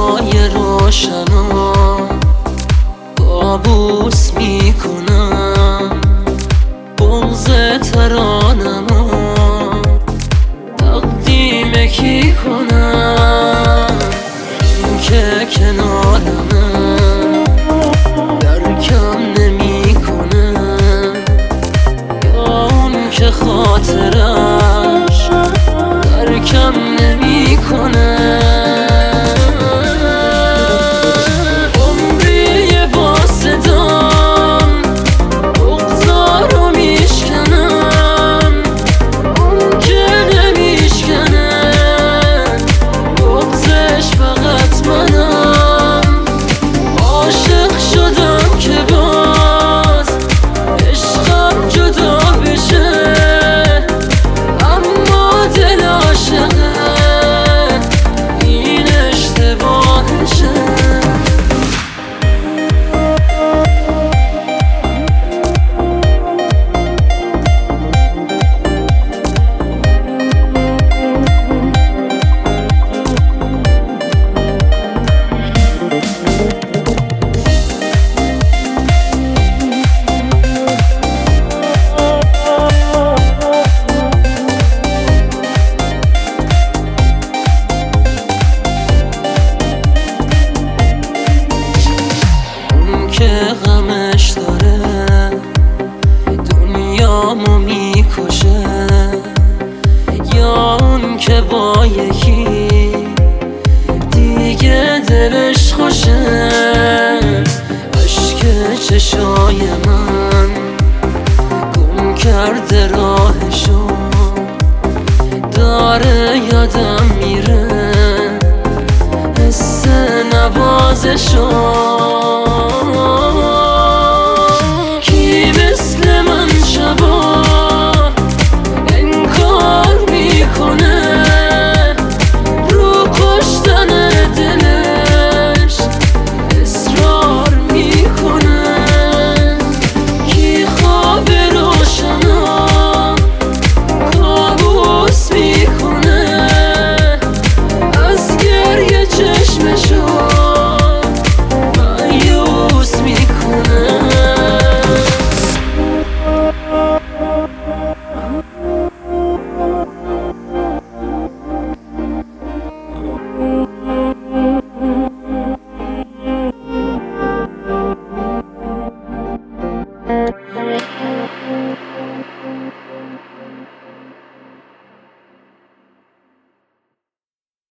شبای روشنا کابوس میکنم، بغض ترانمو تقدیم کی کنم؟ این که کنارمه درکم نمیکنه، یا اون که خاطرش درکم نمیکنه. که غمش داره دنیامو میکشه، یا اون که با یکی دیگه دلش خوشه. اشک چشای من گم کرده راهشو، داره یادم میره حس نوازشو.